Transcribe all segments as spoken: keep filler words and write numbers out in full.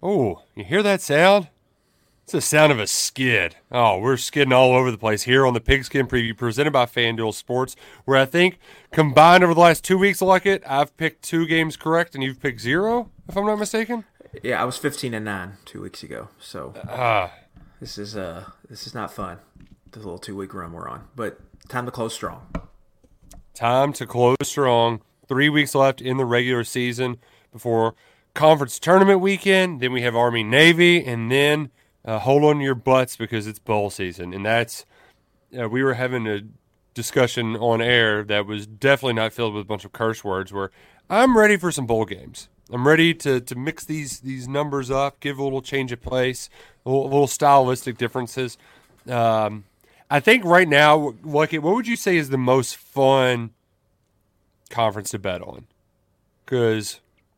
Oh, you hear that sound? It's the sound of a skid. Oh, we're skidding all over the place here on the Pigskin Preview presented by FanDuel Sports, where I think combined over the last two weeks, like it, I've picked two games correct and you've picked zero, if I'm not mistaken. Yeah, I was fifteen and nine two weeks ago, so uh, this is uh this is not fun. The little two week run we're on, but time to close strong. Time to close strong. Three weeks left in the regular season before conference tournament weekend. Then we have Army Navy, and then. Uh, hold on to your butts because it's bowl season, and that's uh, we were having a discussion on air that was definitely not filled with a bunch of curse words. Where I'm ready for some bowl games. I'm ready to to mix these these numbers up, give a little change of pace, a little, a little stylistic differences. Um, I think right now, Lucky, what would you say is the most fun conference to bet on? Because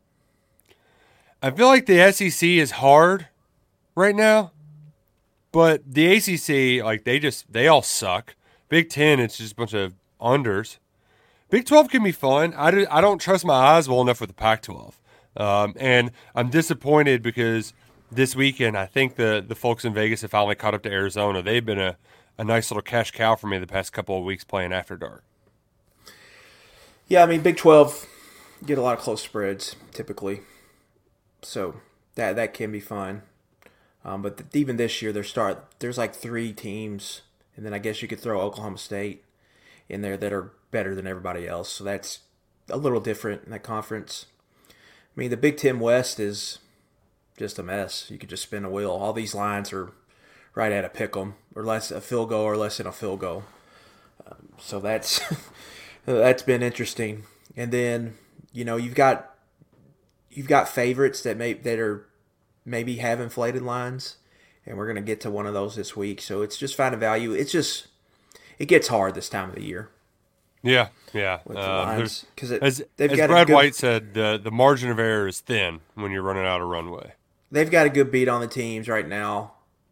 I feel like the S E C is hard right now. But the A C C, like, they just, they all suck. Big Ten, it's just a bunch of unders. Big twelve can be fun. I, do, I don't trust my eyes well enough with the Pac twelve. Um, and I'm disappointed because this weekend, I think the, the folks in Vegas have finally caught up to Arizona. They've been a, a nice little cash cow for me the past couple of weeks playing After Dark. Yeah, I mean, Big twelve, get a lot of close spreads, typically. So that that can be fun. Um, but th- even this year, there's start there's like three teams, and then I guess you could throw Oklahoma State in there that are better than everybody else. So that's a little different in that conference. I mean, the Big Ten West is just a mess. You could just spin a wheel. All these lines are right at a pick 'em, or less a field goal, or less than a field goal. Um, so that's that's been interesting. And then you know you've got you've got favorites that may that are. maybe have inflated lines, and we're going to get to one of those this week. So it's just finding value. It's just, it gets hard this time of the year. Yeah, yeah. With the um, lines. Cause it, as they've as got Brad good, White said, the, the margin of error is thin when you're running out of runway. They've got a good beat on the teams right now.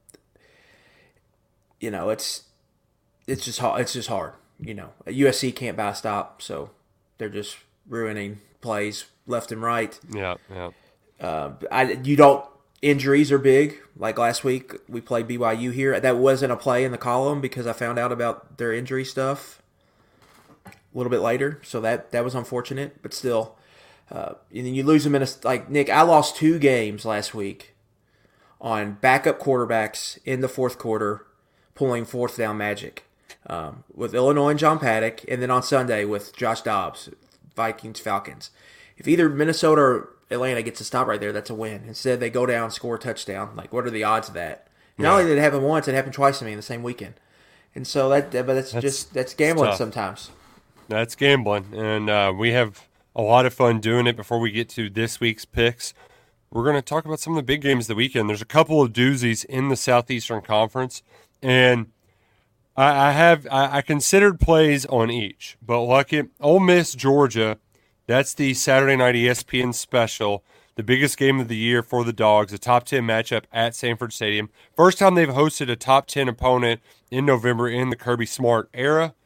You know, it's it's just hard. It's just hard. You know, U S C can't buy a stop, so they're just ruining plays left and right. Yeah, yeah. Uh, I, you don't. Injuries are big. Like last week, we played B Y U here. That wasn't a play in the column because I found out about their injury stuff a little bit later. So that, that was unfortunate, but still. Uh, and then you lose them in a like Nick. I lost two games last week on backup quarterbacks in the fourth quarter, pulling fourth down magic um, with Illinois and John Paddock, and then on Sunday with Josh Dobbs, Vikings Falcons. If either Minnesota or Atlanta gets a stop right there, that's a win. Instead, they go down, score a touchdown. Like, what are the odds of that? Not Yeah. only did it happen once, it happened twice to me in the same weekend. And so that, but that's, That's just that's gambling tough. sometimes. That's gambling, and uh, we have a lot of fun doing it. Before we get to this week's picks, we're going to talk about some of the big games of the weekend. There's a couple of doozies in the Southeastern Conference, and I, I have I, I considered plays on each, but lucky Ole Miss, Georgia. That's the Saturday night E S P N special, the biggest game of the year for the Dogs, a top ten matchup at Sanford Stadium. First time they've hosted a top ten opponent in November in the Kirby Smart era.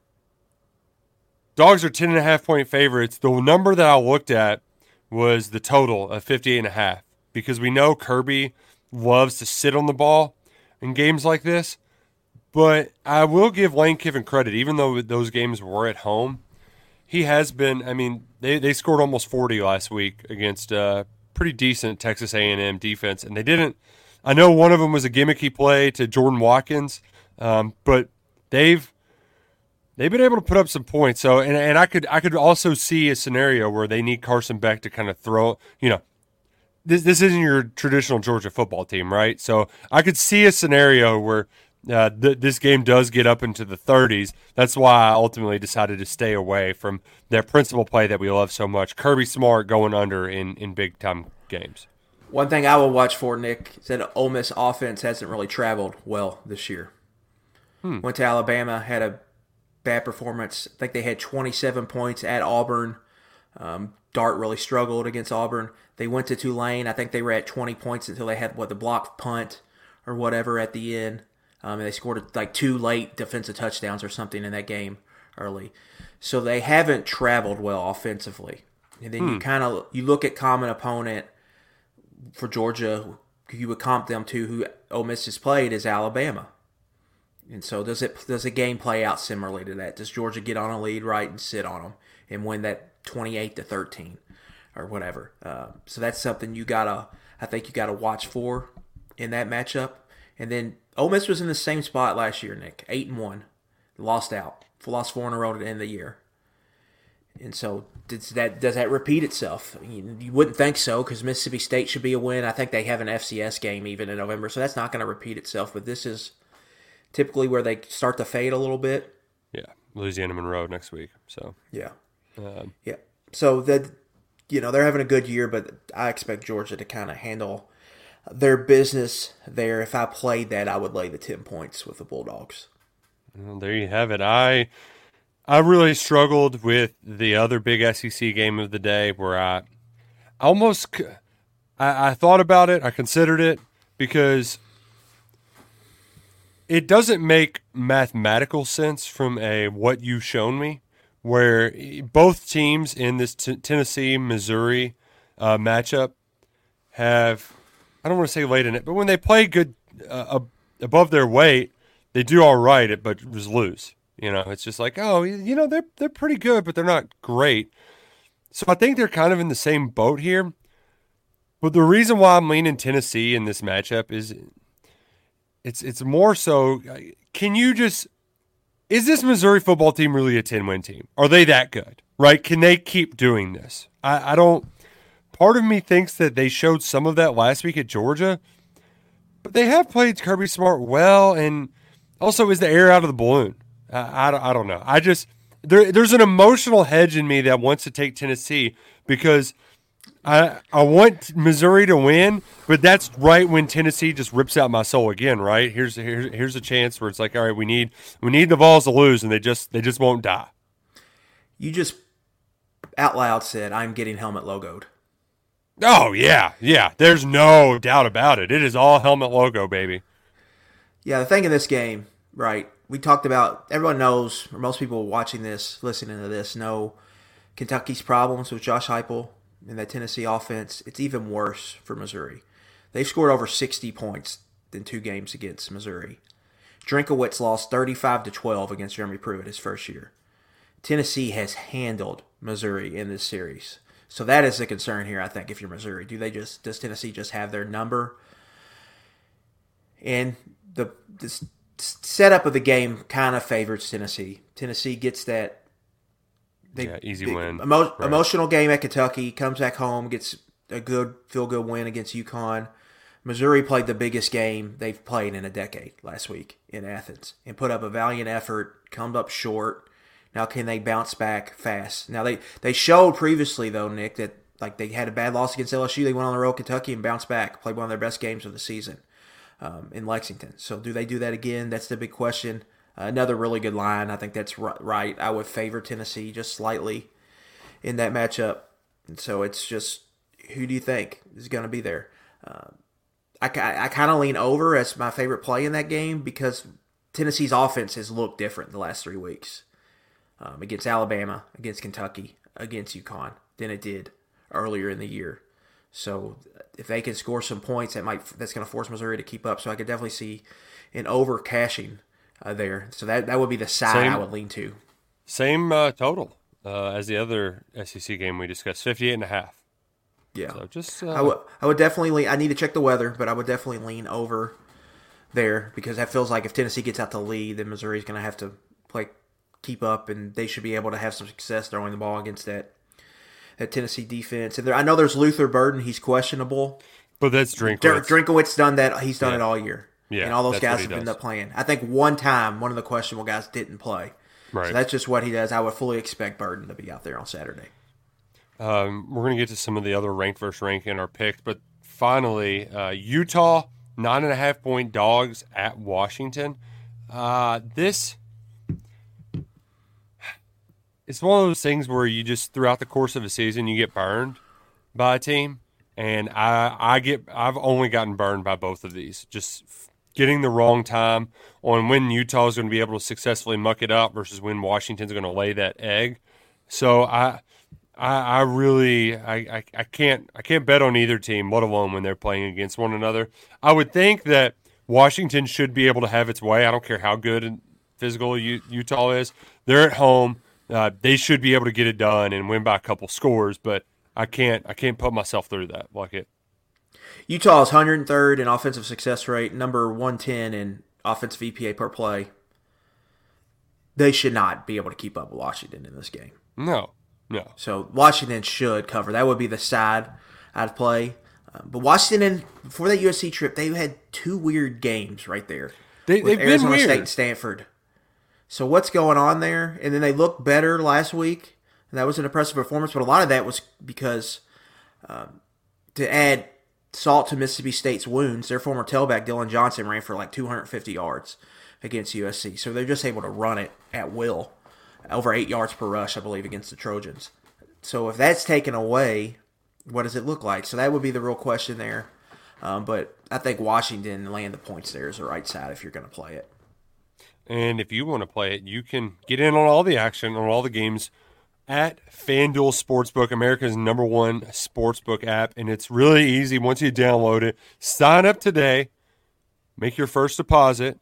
Dogs are ten and a half point favorites. The number that I looked at was the total of fifty-eight and a half because we know Kirby loves to sit on the ball in games like this. But I will give Lane Kiffin credit, even though those games were at home. He has been, I mean, they, they scored almost forty last week against a pretty decent Texas A and M defense, and they didn't, I know one of them was a gimmicky play to Jordan Watkins, um, but they've they've been able to put up some points. So, and, and I could I could also see a scenario where they need Carson Beck to kind of throw, you know, this this isn't your traditional Georgia football team, right? So I could see a scenario where Uh, th- this game does get up into the thirties. That's why I ultimately decided to stay away from their principal play that we love so much. Kirby Smart going under in, in big-time games. One thing I will watch for, Nick, is that Ole Miss offense hasn't really traveled well this year. Hmm. Went to Alabama, had a bad performance. I think they had twenty-seven points at Auburn. Um, Dart really struggled against Auburn. They went to Tulane. I think they were at twenty points until they had, what, the blocked punt or whatever at the end. Um, and they scored like two late defensive touchdowns or something in that game early. So they haven't traveled well offensively. And then Hmm. you kind of you look at common opponent, for Georgia, you would comp them to who Ole Miss has played is Alabama. And so does it does the game play out similarly to that? Does Georgia get on a lead right and sit on them and win that twenty-eight to thirteen or whatever? Uh, so that's something you gotta I think you gotta watch for in that matchup. And then Ole Miss was in the same spot last year, Nick, eight and one, lost out, lost four in a row to end the year. And so does that does that repeat itself? You, you wouldn't think so because Mississippi State should be a win. I think they have an F C S game even in November, so that's not going to repeat itself. But this is typically where they start to fade a little bit. Yeah, Louisiana Monroe next week. So yeah, um, yeah. So that you know they're having a good year, but I expect Georgia to kind of handle their business there. If I played that, I would lay the ten points with the Bulldogs. Well, there you have it. I. I really struggled with the other big S E C game of the day where I almost I, I thought about it, I considered it because it doesn't make mathematical sense from a what you've shown me, where both teams in this t- Tennessee Missouri uh, matchup have I don't want to say laid in it, but when they play good uh, above their weight, they do all right, but just lose. You know, it's just like, oh, you know, they're they're pretty good, but they're not great. So I think they're kind of in the same boat here. But the reason why I'm leaning Tennessee in this matchup is it's it's more so, can you just, is this Missouri football team really a ten-win team? Are they that good, right? Can they keep doing this? I, I don't, part of me thinks that they showed some of that last week at Georgia, but they have played Kirby Smart well, and also is the air out of the balloon? I, I, I don't know. I just there there's an emotional hedge in me that wants to take Tennessee because I I want Missouri to win, but that's right when Tennessee just rips out my soul again. Right here's here's here's a chance where it's like, all right, we need we need the Vols to lose, and they just they just won't die. You just out loud said, "I'm getting helmet logoed." Oh yeah, yeah. There's no doubt about it. It is all helmet logo, baby. Yeah, the thing in this game, right? We talked about, everyone knows, or most people watching this, listening to this, know Kentucky's problems with Josh Heupel and that Tennessee offense. It's even worse for Missouri. They've scored over sixty points in two games against Missouri. Drinkowitz lost thirty-five to twelve against Jeremy Pruitt his first year. Tennessee has handled Missouri in this series. So that is the concern here, I think, if you're Missouri. Do they just, does Tennessee just have their number? And the this setup of the game kind of favors Tennessee. Tennessee gets that they, yeah, easy win. Emo- right. Emotional game at Kentucky, comes back home, gets a good feel-good win against UConn. Missouri played the biggest game they've played in a decade last week in Athens and put up a valiant effort, come up short. Now can they bounce back fast? Now they, they showed previously, though, Nick, that like they had a bad loss against L S U. They went on the road Kentucky and bounced back, played one of their best games of the season. Um, in Lexington. So do they do that again? That's the big question. Uh, another really good line. I think that's right. I would favor Tennessee just slightly in that matchup. And so it's just, who do you think is going to be there? Uh, I, I, I kind of lean over as my favorite play in that game because Tennessee's offense has looked different the last three weeks um, against Alabama, against Kentucky, against UConn than it did earlier in the year. So if they can score some points, that might that's going to force Missouri to keep up. So I could definitely see an over cashing uh, there. So that that would be the side same, I would lean to. Same uh, total uh, as the other S E C game we discussed, fifty-eight and a half. Yeah, so just uh, I would I would definitely lean. I need to check the weather, but I would definitely lean over there because that feels like if Tennessee gets out to lead, then Missouri's going to have to play keep up, and they should be able to have some success throwing the ball against that. That Tennessee defense, and there, I know there's Luther Burden. He's questionable, but that's Drinkowitz. Drinkowitz done that. He's done yeah. it all year, yeah, and all those that's guys have ended up playing. I think one time one of the questionable guys didn't play, right? So that's just what he does. I would fully expect Burden to be out there on Saturday. Um, we're going to get to some of the other ranked versus ranked in our picks, but finally, uh, Utah nine and a half point dogs at Washington. Uh, this. It's one of those things where you just, throughout the course of a season, you get burned by a team. And I, I get, I've only gotten burned by both of these. Just getting the wrong time on when Utah is going to be able to successfully muck it up versus when Washington's going to lay that egg. So I, I, I really I, I, I can't I can't bet on either team, let alone when they're playing against one another. I would think that Washington should be able to have its way. I don't care how good and physical U, Utah is. They're at home. Uh, they should be able to get it done and win by a couple scores. But I can't I can't put myself through that. Like it. Utah is one hundred third in offensive success rate, number one ten in offensive E P A per play. They should not be able to keep up with Washington in this game. No, no. So Washington should cover. That would be the side I'd play. Uh, but Washington, before that U S C trip, they had two weird games right there. They, with they've Arizona been weird. State and Stanford. So what's going on there? And then they looked better last week, and that was an impressive performance. But a lot of that was because um, to add salt to Mississippi State's wounds, their former tailback Dylan Johnson ran for like two hundred fifty yards against U S C. So they're just able to run it at will, over eight yards per rush, I believe, against the Trojans. So if that's taken away, what does it look like? So that would be the real question there. Um, but I think Washington laying the points there is the right side if you're going to play it. And if you want to play it, you can get in on all the action, on all the games at FanDuel Sportsbook, America's number one sportsbook app. And it's really easy once you download it. Sign up today, make your first deposit,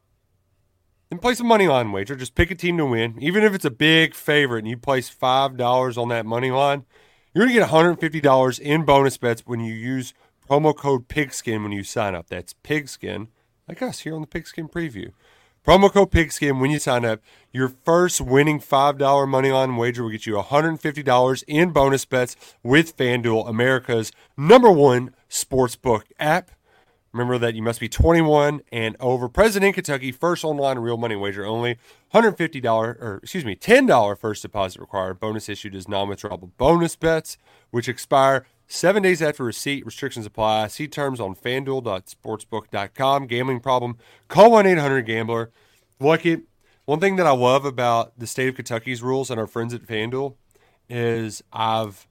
then place a money line wager. Just pick a team to win. Even if it's a big favorite and you place five dollars on that money line, you're going to get one hundred fifty dollars in bonus bets when you use promo code PIGSKIN when you sign up. That's PIGSKIN, like us here on the Pigskin Preview. Promo code PIGSKIN when you sign up. Your first winning five dollars money line wager will get you one hundred fifty dollars in bonus bets with FanDuel, America's number one sportsbook app. Remember that you must be twenty-one and over. Present in Kentucky, first online real money wager only. one hundred fifty dollars, or excuse me, ten dollars first deposit required. Bonus issued as non-withdrawable bonus bets, which expire seven days after receipt. Restrictions apply. See terms on fanduel dot sportsbook dot com. Gambling problem? Call one eight hundred gambler. Look, it. One thing that I love about the state of Kentucky's rules and our friends at FanDuel is I've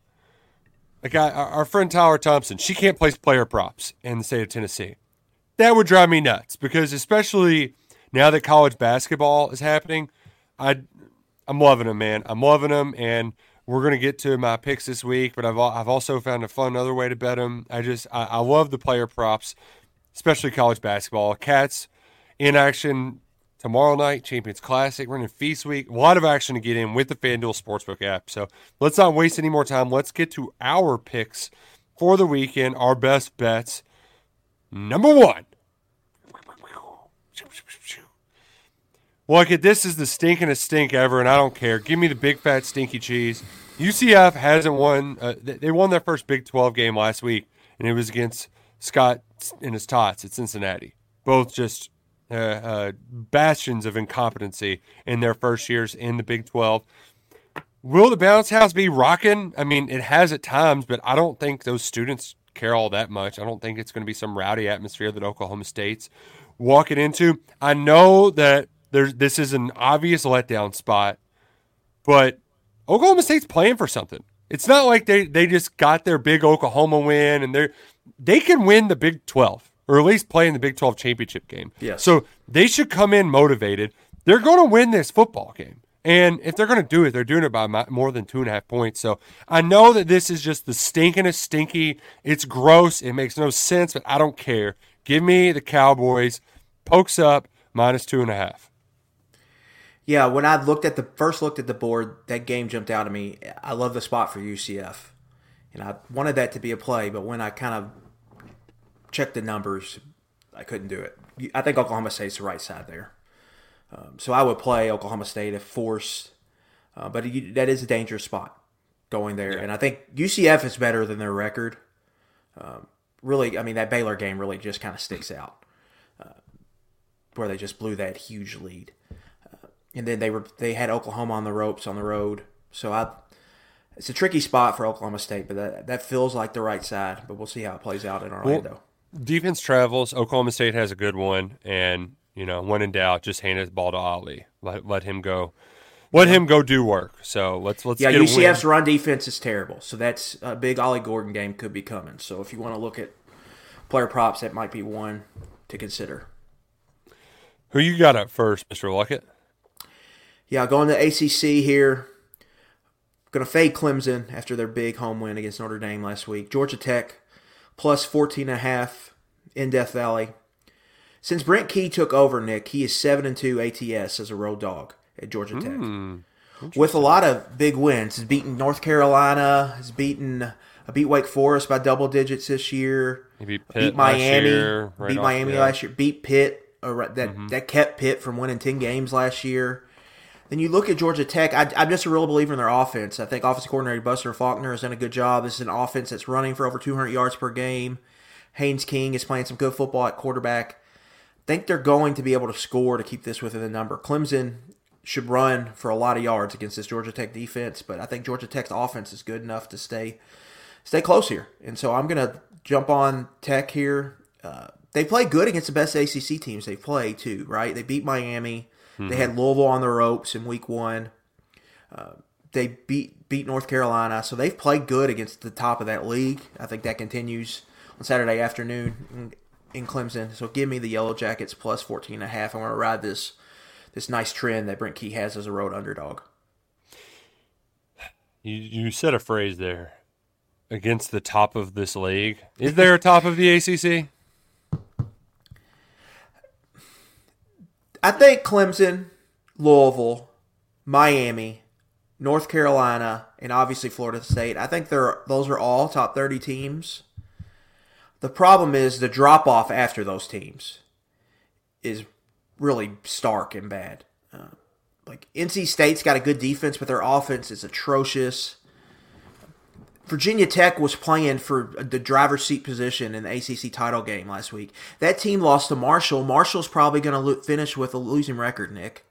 Like I, our friend Tyler Thompson, she can't place player props in the state of Tennessee. That would drive me nuts because especially now that college basketball is happening, I, I'm loving them, man. I'm loving them, and we're gonna get to my picks this week. But I've I've also found a fun other way to bet them. I just I, I love the player props, especially college basketball. Cats in action tomorrow night, Champions Classic, running Feast Week. A lot of action to get in with the FanDuel Sportsbook app. So let's not waste any more time. Let's get to our picks for the weekend, our best bets. Number one. Look, this is the stinkingest stink ever, and I don't care. Give me the big, fat, stinky cheese. U C F hasn't won. Uh, they won their first Big twelve game last week, and it was against Scott and his Tots at Cincinnati. Both just Uh, uh, bastions of incompetency in their first years in the Big twelve. Will the bounce house be rocking? I mean, it has at times, but I don't think those students care all that much. I don't think it's going to be some rowdy atmosphere that Oklahoma State's walking into. I know that there's this is an obvious letdown spot, but Oklahoma State's playing for something. It's not like they, they just got their big Oklahoma win and they're they can win the Big twelve. Or at least play in the Big twelve championship game. Yes. So they should come in motivated. They're going to win this football game. And if they're going to do it, they're doing it by more than two and a half points. So I know that this is just the stinkingest stinky. It's gross. It makes no sense, but I don't care. Give me the Cowboys. Pokes up, minus two and a half. Yeah, when I looked at the first looked at the board, that game jumped out at me. I love the spot for U C F. And I wanted that to be a play, but when I kind of check the numbers, I couldn't do it. I think Oklahoma State's the right side there. Um, so I would play Oklahoma State if forced. Uh, but it, that is a dangerous spot going there. Yeah. And I think U C F is better than their record. Um, really, I mean, that Baylor game really just kind of sticks out, uh, where they just blew that huge lead. Uh, and then they were they had Oklahoma on the ropes on the road. So I, it's a tricky spot for Oklahoma State, but that, that feels like the right side. But we'll see how it plays out in Orlando. Well, defense travels. Oklahoma State has a good one, and you know, when in doubt, just hand the ball to Ali. Let let him go. Let him go do work. So let's let's yeah. get U C F's a win. run defense is terrible, so that's a big Ollie Gordon game could be coming. So if you want to look at player props, that might be one to consider. Who you got up first, Mister Luckett? Yeah, going to A C C here. Going to fade Clemson after their big home win against Notre Dame last week. Georgia Tech plus fourteen and a half in Death Valley. Since Brent Key took over, Nick, he is seven and two A T S as a road dog at Georgia Tech. Mm, with a lot of big wins. He's beaten North Carolina, has beaten uh, beat Wake Forest by double digits this year. He beat Pitt beat Miami, last year, right beat off, Miami yeah. last year, beat Pitt. Uh, that Mm-hmm. that kept Pitt from winning ten games last year. Then you look at Georgia Tech. I, I'm just a real believer in their offense. I think offensive coordinator Buster Faulkner has done a good job. This is an offense that's running for over two hundred yards per game. Haynes King is playing some good football at quarterback. I think they're going to be able to score to keep this within the number. Clemson should run for a lot of yards against this Georgia Tech defense, but I think Georgia Tech's offense is good enough to stay stay close here. And so I'm going to jump on Tech here. Uh, they play good against the best A C C teams they play, too, right? They beat Miami. Mm-hmm. They had Louisville on the ropes in week one. Uh, they beat beat North Carolina. So they've played good against the top of that league. I think that continues on Saturday afternoon in, in Clemson. So give me the Yellow Jackets plus fourteen and a half. I want to ride this this nice trend that Brent Key has as a road underdog. You, you said a phrase there. Against the top of this league. Is there a top of the A C C? I think Clemson, Louisville, Miami, North Carolina, and obviously Florida State. I think they're those are all top thirty teams. The problem is the drop-off after those teams is really stark and bad. Uh, like N C State's got a good defense, but their offense is atrocious. Virginia Tech was playing for the driver's seat position in the A C C title game last week. That team lost to Marshall. Marshall's probably going to lo- finish with a losing record, Nick.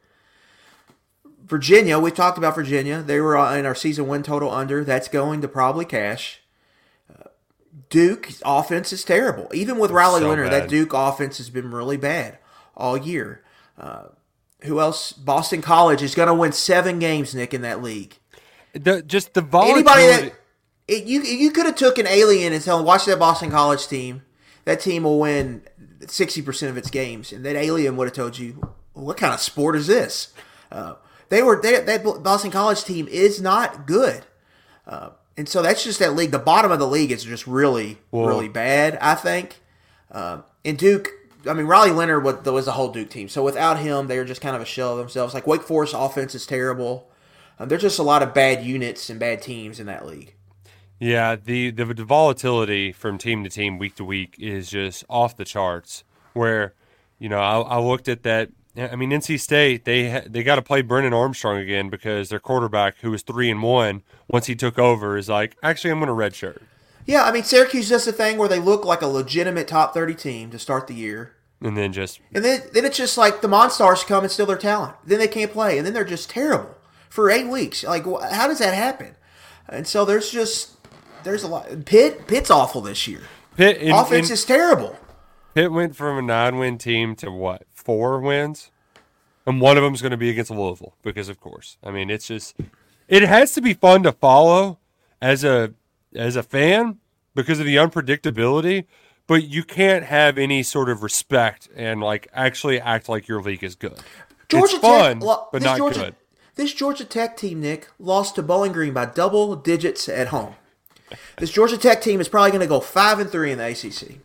Virginia, we talked about Virginia. They were in our season win total under. That's going to probably cash. Uh, Duke's offense is terrible. Even with Riley so Leonard, bad. that Duke offense has been really bad all year. Uh, who else? Boston College is going to win seven games, Nick, in that league. The, just the volatility. Anybody that it, you you could have took an alien and tell him, watch that Boston College team. That team will win sixty percent of its games, and that alien would have told you, well, what kind of sport is this? Uh, they were they, that Boston College team is not good, uh, and so that's just that league. The bottom of the league is just really Well, really bad, I think. Uh, and Duke, I mean Riley Leonard was, was the whole Duke team. So without him, they were just kind of a shell of themselves. Like Wake Forest offense is terrible. Um, there's just a lot of bad units and bad teams in that league. Yeah, the, the the volatility from team to team, week to week, is just off the charts. Where, you know, I, I looked at that. I mean, N C State, they ha- they got to play Brennan Armstrong again because their quarterback, who was three and one, once he took over, is like, actually, I'm going to redshirt. Yeah, I mean, Syracuse does the thing where they look like a legitimate top thirty team to start the year. And then just And then, then it's just like the Monstars come and steal their talent. Then they can't play, and then they're just terrible for eight weeks. Like, wh- how does that happen? And so there's just there's a lot. Pitt Pitt's awful this year. Pitt in, Offense in, is terrible. Pitt went from a nine-win team to what, four wins? And one of them is going to be against Louisville because, of course, I mean, it's just it has to be fun to follow as a as a fan because of the unpredictability. But you can't have any sort of respect and like actually act like your league is good. Georgia it's fun, Tech, lo- but this not Georgia, good. This Georgia Tech team, Nick, lost to Bowling Green by double digits at home. This Georgia Tech team is probably going to go five and three in the A C C.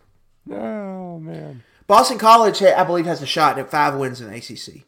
Oh man, Boston College, I believe, has a shot at five wins in the A C C.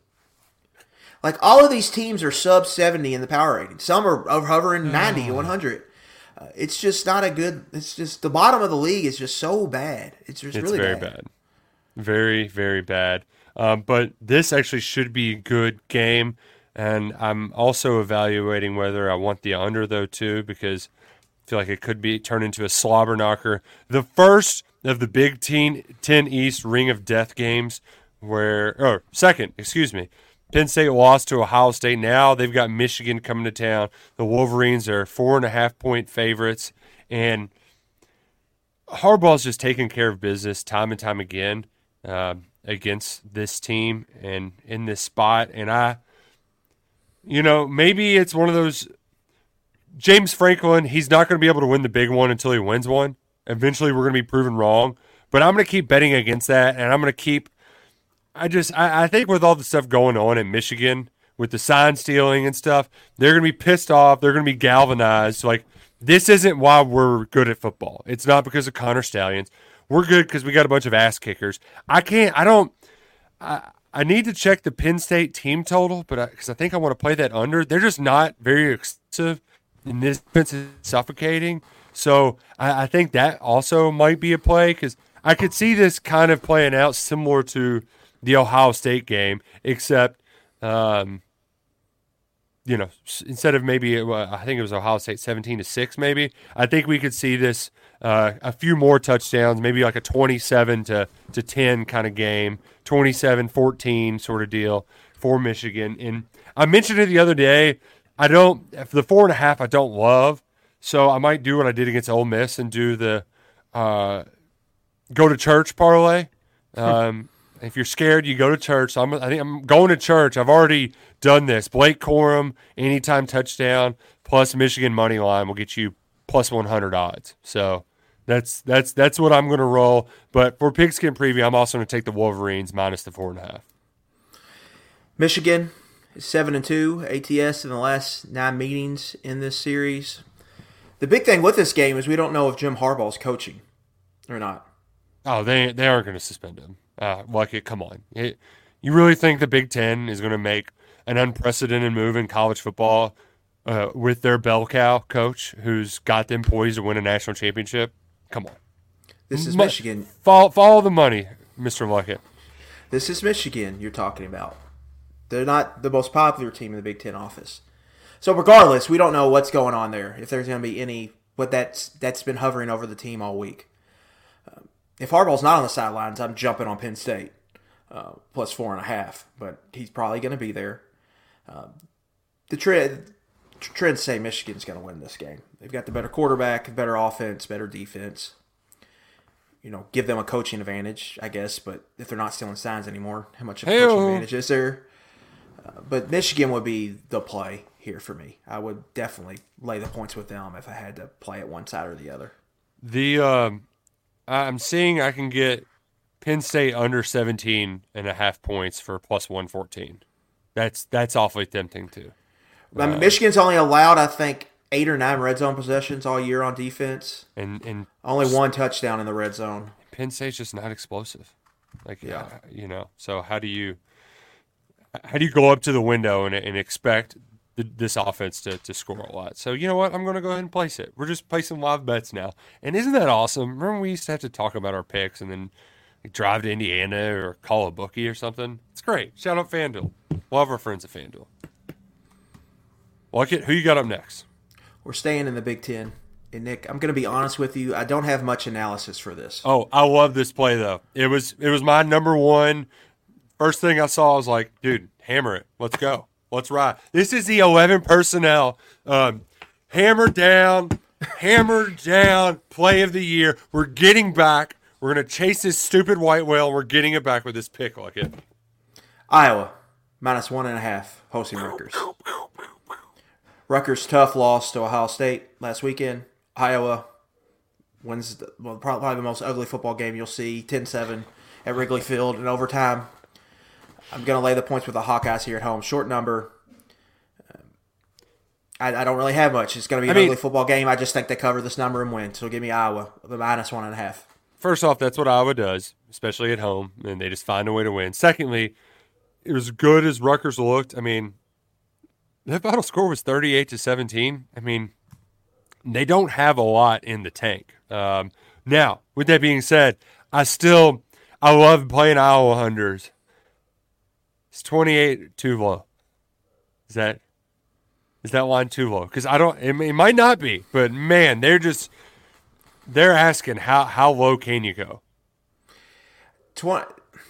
Like all of these teams are sub seventy in the power rating. Some are hovering ninety, one hundred. Uh, it's just not a good. It's just the bottom of the league is just so bad. It's just it's really very bad. bad, very very bad. Um, but this actually should be a good game, and I'm also evaluating whether I want the under though too because I feel like it could be turn into a slobber knocker. The first of the Big Ten, ten East Ring of Death games, where or second, excuse me. Penn State lost to Ohio State. Now they've got Michigan coming to town. The Wolverines are four and a half point favorites, and Harbaugh's just taking care of business time and time again uh, against this team and in this spot. And I, you know, maybe it's one of those. James Franklin, he's not going to be able to win the big one until he wins one. Eventually, we're going to be proven wrong. But I'm going to keep betting against that, and I'm going to keep. I just, I, I think with all the stuff going on in Michigan with the sign stealing and stuff. They're going to be pissed off. They're going to be galvanized. Like, this isn't why we're good at football. It's not because of Connor Stallions. We're good because we got a bunch of ass kickers. I can't, I don't, I, I need to check the Penn State team total, but because I, I think I want to play that under. They're just not very expensive, and this defense is suffocating. So I, I think that also might be a play because I could see this kind of playing out similar to the Ohio State game, except, um, you know, instead of maybe, uh, I think it was Ohio State seventeen to six maybe, I think we could see this uh, a few more touchdowns, maybe like a twenty-seven to ten kind of game, twenty-seven fourteen sort of deal for Michigan. And I mentioned it the other day, I don't, for the four and a half, I don't love, so I might do what I did against Ole Miss and do the uh, go to church parlay. Um If you're scared, you go to church. So I'm, I think I'm going to church. I've already done this. Blake Corum, anytime touchdown, plus Michigan money line will get you plus one hundred odds. So that's that's that's what I'm going to roll. But for Pigskin Preview, I'm also going to take the Wolverines minus the four and a half. Michigan is seven and two A T S in the last nine meetings in this series. The big thing with this game is we don't know if Jim Harbaugh is coaching or not. Oh, they they aren't going to suspend him. Uh, like it, come on. It, you really think the Big Ten is going to make an unprecedented move in college football uh, with their bell cow coach who's got them poised to win a national championship? Come on. This is Mo- Michigan. Follow, follow the money, Mister Luckett. This is Michigan you're talking about. They're not the most popular team in the Big Ten office. So regardless, we don't know what's going on there. If there's going to be any, what that's that's been hovering over the team all week. If Harbaugh's not on the sidelines, I'm jumping on Penn State, uh, plus four and a half. But he's probably going to be there. Uh, the trend, trends say Michigan's going to win this game. They've got the better quarterback, better offense, better defense. You know, give them a coaching advantage, I guess. But if they're not stealing signs anymore, how much of a Hey-o. coaching advantage is there? Uh, but Michigan would be the play here for me. I would definitely lay the points with them if I had to play it one side or the other. The um, I'm seeing I can get Penn State under seventeen and a half points for plus one fourteen. That's that's awfully tempting too. I mean, Uh, Michigan's only allowed, I think, eight or nine red zone possessions all year on defense. And and Only one touchdown in the red zone. Penn State's just not explosive. Like, Yeah. uh, you know, so how do you how do you go up to the window and, and expect the, this offense to, to score a lot? So, you know what? I'm going to go ahead and place it. We're just placing live bets now. And isn't that awesome? Remember we used to have to talk about our picks and then like, drive to Indiana or call a bookie or something? It's great. Shout out FanDuel. Love our friends at FanDuel. Like it. Who you got up next? We're staying in the Big Ten. And, Nick, I'm going to be honest with you. I don't have much analysis for this. Oh, I love this play though. It was it was my number one. First thing I saw, I was like, dude, hammer it. Let's go. Let's ride. This is the eleven personnel. Um, hammer down, hammer down play of the year. We're getting back. We're going to chase this stupid white whale. And we're getting it back with this pick. Like it. Iowa, minus one and a half, hosting Rutgers. Rutgers' tough loss to Ohio State last weekend. Iowa wins the, well, probably the most ugly football game you'll see, ten seven at Wrigley Field in overtime. I'm going to lay the points with the Hawkeyes here at home. Short number. Um, I, I don't really have much. It's going to be an I mean- ugly football game. I just think they cover this number and win. So give me Iowa, the minus one and a half. First off, that's what Iowa does, especially at home, and they just find a way to win. Secondly, it was good as Rutgers looked. I mean, that final score was thirty-eight to seventeen. I mean, they don't have a lot in the tank. Um, now, with that being said, I still I love playing Iowa unders. It's twenty-eight too low. Is that is that line too low? Because I don't. It, it might not be, but man, they're just they're asking how how low can you go? twenty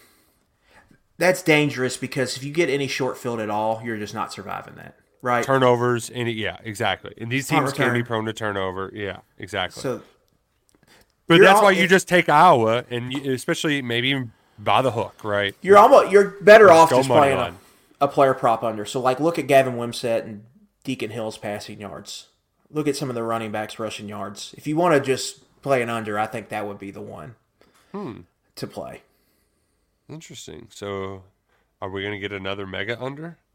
That's dangerous because if you get any short field at all, you're just not surviving that, right? Turnovers, and yeah, exactly. And these Punt teams can be return. prone to turnover. Yeah, exactly. So but you're that's all- why you if- just take Iowa, and you, especially maybe even by the hook, right? you're almost you're better Let's off go just money playing a, line. a player prop under. So like, look at Gavin Wimsett and Deacon Hill's passing yards. Look at some of the running backs rushing yards. If you want to just play an under, I think that would be the one Hmm. to play. Interesting. So, are we going to get another mega under?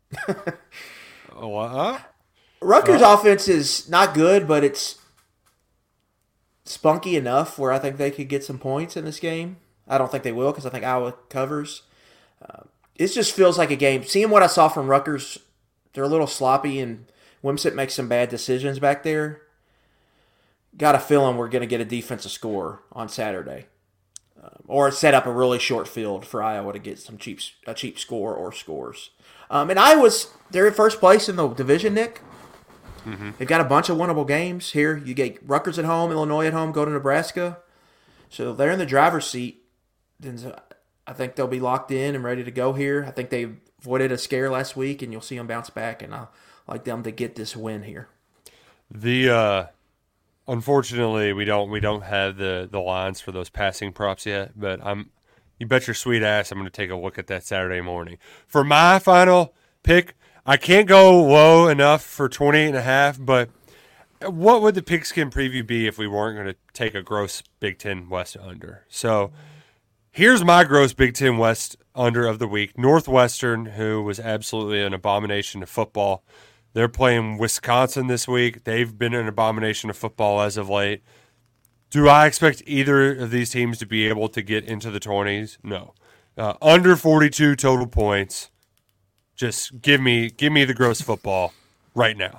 What? Rutgers' Uh, offense is not good, but it's spunky enough where I think they could get some points in this game. I don't think they will because I think Iowa covers. It just feels like a game. Seeing what I saw from Rutgers, they're a little sloppy, and Wimsett makes some bad decisions back there. Got a feeling we're going to get a defensive score on Saturday, um, or set up a really short field for Iowa to get some cheap a cheap score or scores. Um, and Iowa's they're in first place in the division, Nick. mm-hmm. They've got a bunch of winnable games here. You get Rutgers at home, Illinois at home, go to Nebraska. So they're in the driver's seat. I think they'll be locked in and ready to go here. I think they avoided a scare last week, and you'll see them bounce back, and I like them to get this win here. The uh, unfortunately we don't we don't have the, the lines for those passing props yet, but I'm you bet your sweet ass I'm going to take a look at that Saturday morning. For my final pick, I can't go low enough for twenty-eight and a half, but what would the pigskin preview be if we weren't going to take a gross Big Ten West under? So here's my gross Big Ten West under of the week. Northwestern, who was absolutely an abomination of football. They're playing Wisconsin this week. They've been an abomination of football as of late. Do I expect either of these teams to be able to get into the twenties? No. Uh, under forty-two total points. Just give me give me the gross football right now.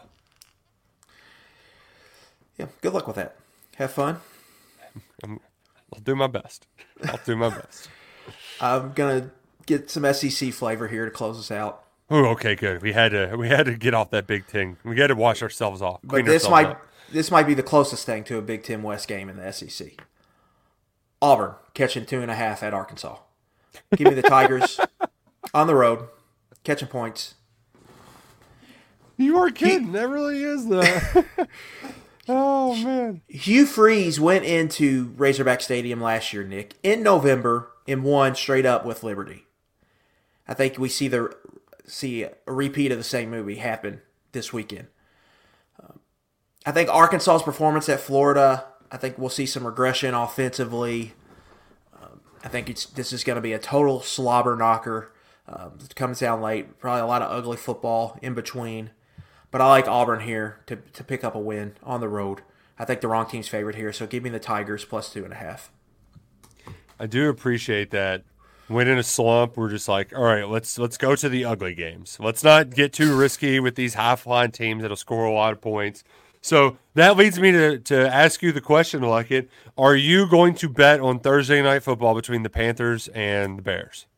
Yeah, good luck with that. Have fun. I'm, I'll do my best. I'll do my best. I'm gonna get some S E C flavor here to close us out. Oh, okay, good. We had to we had to get off that Big Ten. We had to wash ourselves off. But this might up. this might be the closest thing to a Big Ten West game in the S E C. Auburn catching two and a half at Arkansas. Give me the Tigers on the road, catching points. You are kidding. He, that really is the. Oh, man. Hugh Freeze went into Razorback Stadium last year, Nick, in November and won straight up with Liberty. I think we see the see a repeat of the same movie happen this weekend. Um, I think Arkansas's performance at Florida, I think we'll see some regression offensively. Um, I think it's this is going to be a total slobber knocker. Um, it comes down late. Probably a lot of ugly football in between. But I like Auburn here to to pick up a win on the road. I think the wrong team's favorite here, so give me the Tigers plus two and a half. I do appreciate that. When in a slump, we're just like, all right, let's let's go to the ugly games. Let's not get too risky with these high-flying teams that'll score a lot of points. So that leads me to, to ask you the question, Luckett. Are you going to bet on Thursday Night Football between the Panthers and the Bears?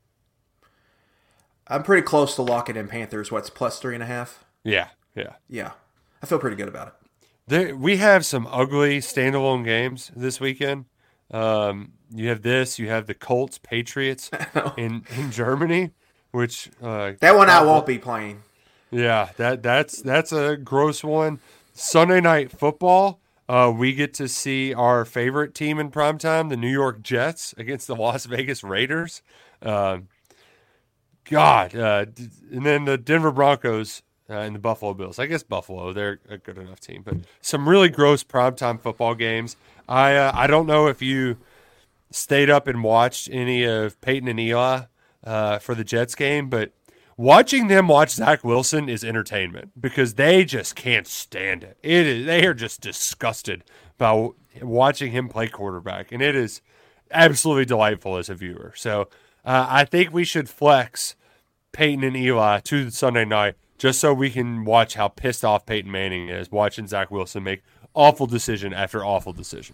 I'm pretty close to locking in Panthers. What's plus three and a half? Yeah. Yeah. Yeah. I feel pretty good about it. There, we have some ugly standalone games this weekend. Um, you have this. You have the Colts Patriots in, in Germany, which uh, that one I won't be playing. Yeah, that that's that's a gross one. Sunday Night Football. Uh, we get to see our favorite team in primetime, the New York Jets, against the Las Vegas Raiders. Um, God, uh, and then the Denver Broncos. Uh, and the Buffalo Bills. I guess Buffalo, they're a good enough team. But some really gross primetime football games. I uh, I don't know if you stayed up and watched any of Peyton and Eli uh, for the Jets game, but watching them watch Zach Wilson is entertainment because they just can't stand it. It is They are just disgusted by watching him play quarterback, and it is absolutely delightful as a viewer. So uh, I think we should flex Peyton and Eli to Sunday night just so we can watch how pissed off Peyton Manning is watching Zach Wilson make awful decision after awful decision.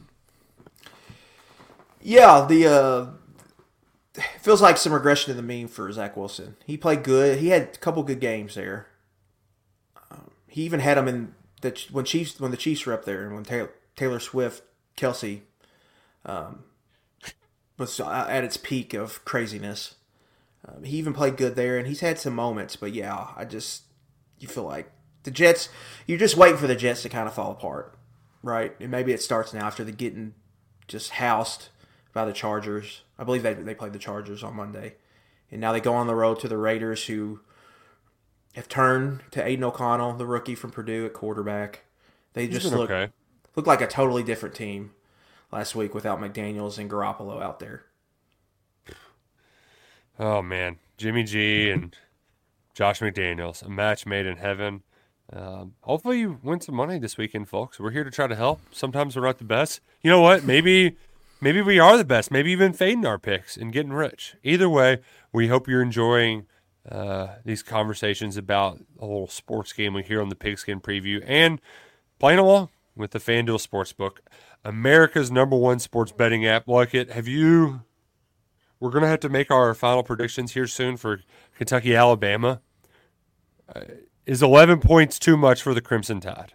Yeah, the uh, feels like some regression to the mean for Zach Wilson. He played good. He had a couple good games there. Um, he even had him in the when Chiefs when the Chiefs were up there and when Taylor, Taylor Swift, Kelsey, um, was at its peak of craziness. Um, he even played good there, and he's had some moments. But yeah, I just you feel like the Jets. You're just waiting for the Jets to kind of fall apart, right? And maybe it starts now after the getting just housed by the Chargers. I believe they they played the Chargers on Monday, and now they go on the road to the Raiders, who have turned to Aiden O'Connell, the rookie from Purdue at quarterback. They just look okay. look like a totally different team last week without McDaniels and Garoppolo out there. Oh man, Jimmy G and Josh McDaniels, a match made in heaven. Um, hopefully you win some money this weekend, folks. We're here to try to help. Sometimes we're not the best. You know what? Maybe maybe we are the best. Maybe even fading our picks and getting rich. Either way, we hope you're enjoying uh, these conversations about a little sports gambling here on the Pigskin Preview and playing along with the FanDuel Sportsbook, America's number one sports betting app. Like it, have you – we're going to have to make our final predictions here soon for Kentucky, Alabama. Uh, Is eleven points too much for the Crimson Tide?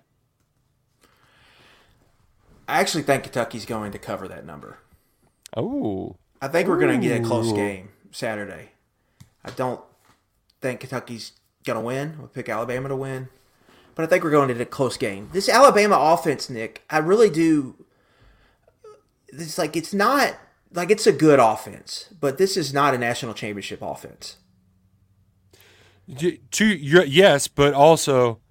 I actually think Kentucky's going to cover that number. Oh. I think we're going to get a close game Saturday. I don't think Kentucky's going to win. We'll pick Alabama to win. But I think we're going to get a close game. This Alabama offense, Nick, I really do. It's like, it's not, like, it's a good offense, but this is not a national championship offense. To, yes, but also,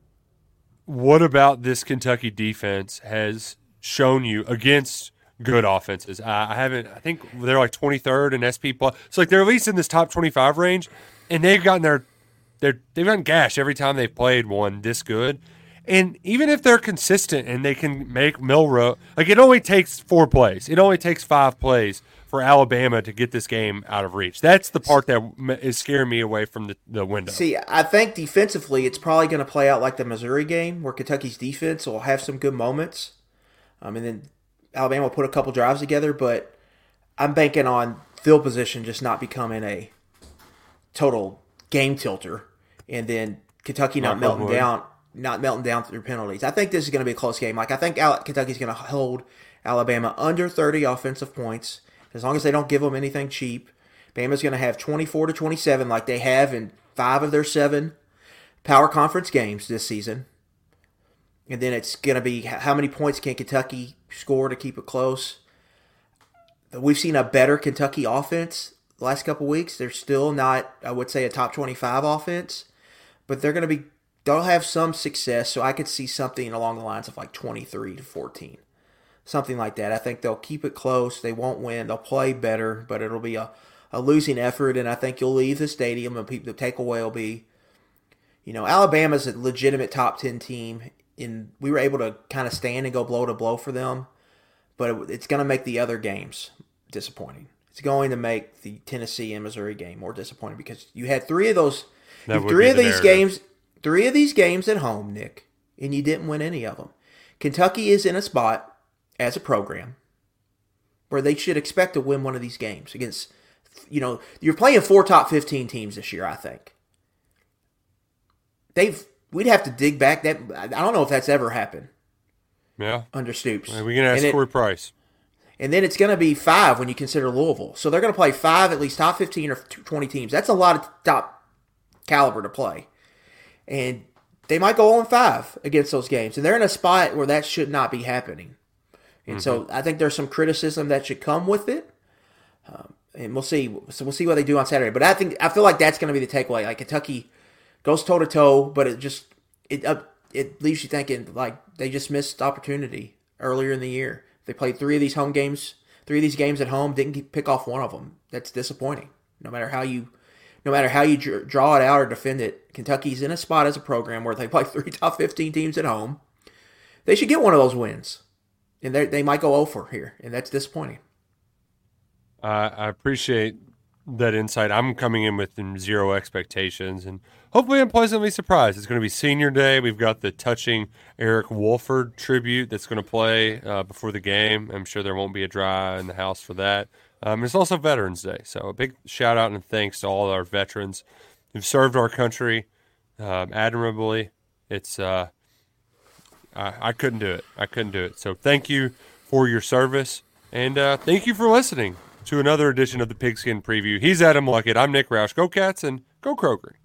what about this Kentucky defense has shown you against good offenses? I, I haven't. I think they're like twenty-third in S P plus. So like they're at least in this top twenty-five range, and they've gotten their, their they've gotten gashed every time they've played one this good. And even if they're consistent and they can make Milroe, like it only takes four plays. It only takes five plays for Alabama to get this game out of reach. That's the part that is scaring me away from the, the window. See, I think defensively it's probably going to play out like the Missouri game where Kentucky's defense will have some good moments. Um, and then Alabama will put a couple drives together, but I'm banking on field position just not becoming a total game tilter. And then Kentucky not, not melting down not melting down through penalties. I think this is going to be a close game. Like I think Kentucky's going to hold Alabama under thirty offensive points. As long as they don't give them anything cheap, Bama's going to have twenty-four to twenty-seven like they have in five of their seven power conference games this season. And then it's going to be how many points can Kentucky score to keep it close. We've seen a better Kentucky offense the last couple weeks. They're still not, I would say, a top twenty-five offense, but they're going to be, they'll have some success. So I could see something along the lines of like twenty-three to fourteen. Something like that. I think they'll keep it close. They won't win. They'll play better, but it'll be a, a losing effort, and I think you'll leave the stadium, and the takeaway will be, you know, Alabama's a legitimate top ten team, and we were able to kind of stand and go blow to blow for them, but it, it's going to make the other games disappointing. It's going to make the Tennessee and Missouri game more disappointing because you had three of those, three of the these narrative. games, three of these games at home, Nick, and you didn't win any of them. Kentucky is in a spot as a program where they should expect to win one of these games against, you know, you're playing four top fifteen teams this year, I think. They've, we'd have to dig back that. I don't know if that's ever happened. Yeah. Under Stoops. Well, we can ask Corey Price. And then it's going to be five when you consider Louisville. So they're going to play five, at least top fifteen or twenty teams. That's a lot of top caliber to play. And they might go oh and five against those games. And they're in a spot where that should not be happening. And mm-hmm. so I think there's some criticism that should come with it, um, and we'll see. So we'll see what they do on Saturday. But I think I feel like that's going to be the takeaway. Like Kentucky goes toe to toe, but it just it uh, it leaves you thinking like they just missed opportunity earlier in the year. They played three of these home games, three of these games at home, didn't pick off one of them. That's disappointing. No matter how you, no matter how you draw it out or defend it, Kentucky's in a spot as a program where they play three top fifteen teams at home. They should get one of those wins. And they might go over here, and that's disappointing. Uh, I appreciate that insight. I'm coming in with zero expectations, and hopefully I'm pleasantly surprised. It's going to be senior day. We've got the touching Eric Wolford tribute that's going to play uh, before the game. I'm sure there won't be a dry in the house for that. Um, it's also Veterans Day, so a big shout-out and thanks to all our veterans who've served our country um, admirably. It's uh, – I, I couldn't do it. I couldn't do it. So thank you for your service, and uh, thank you for listening to another edition of the Pigskin Preview. He's Adam Luckett. I'm Nick Roush. Go Cats and go Kroger.